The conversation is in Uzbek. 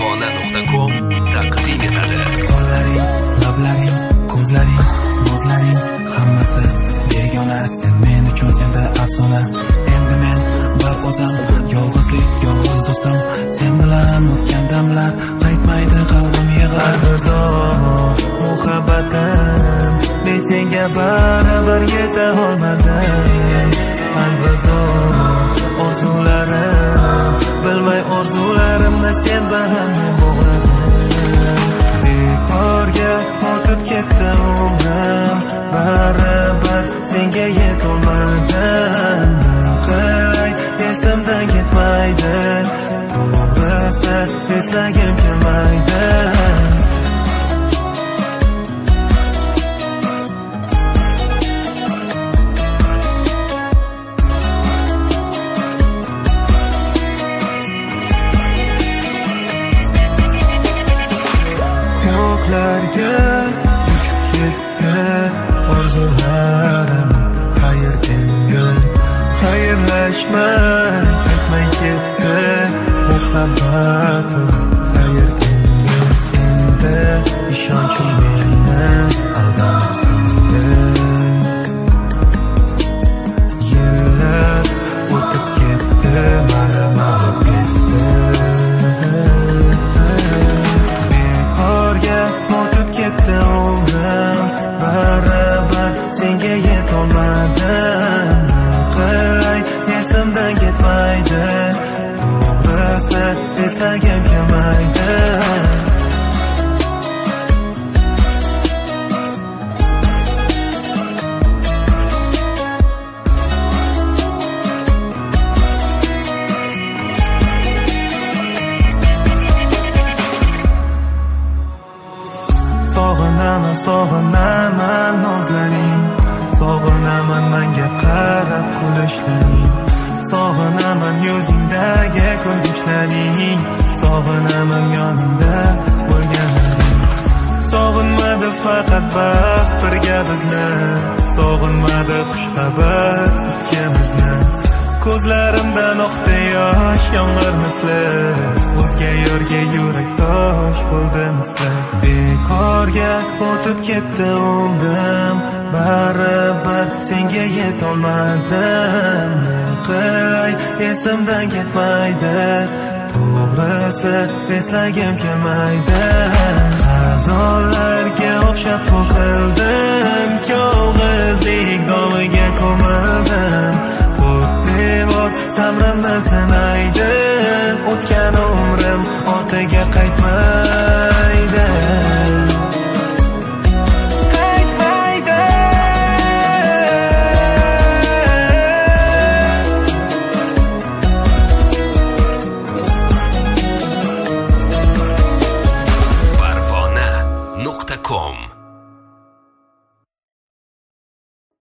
Kutubxona.com taqdim etadi. Qo'llaring, lablaring, ko'zlaring, bo'zlaring hammasi begona. Sen men uchun endi afsona. Endi men bir o'zim, yolg'izlik, yolg'iz do'stim. Sen bilan o'tgan damlar qaytmaydi, qalbim yig'lar. Alvido muhabbatim, men senga baribir yeta olmadim. Alvido orzularim, bilmay orzularimni sen bilan men bog'ladim. Bekorga o'tib ketdi umrim, baribir senga yetolmadim. Qilay esimdan ketmaydi, to'g'risi eslagim kelmaydi. Yo'qlarga uchib ketdi orzularim, xayr endi xayrlashmay aytmay ketdi muhabbatim, xayr endi ishonchim meni aldanib sindi. Yillar o'tib ketdi, mana mag'lub ketdi. O'tib ketdi umrim, baribir senga yetolmadim. Qilay esimdan ketmaydi, to'g'risi eslagim kelmaydi. Sog'inaman nozlaring, sog'inaman menga qarab kulishlaring, sog'inaman yuzingdagi kulgishlaring, sog'inaman yonimda bo'lganlaring. Sog'inmadi faqat baxt birga bizni, sog'inmadi xushxabar ikkimizni. Ko'zlarimdan oqdi yosh yomg'ir misli, o'zga yo'rga yurak tosh bo'ldi misli. Bekorga o'tib ketdi umrim, baribir senga yetolmadim. Qilay esimdan ketmaydi, to'g'risi eslagim kelmaydi. Xazonlarga o'xshab to'kildim, yolg'izlik domiga ko'mildim. Devor samra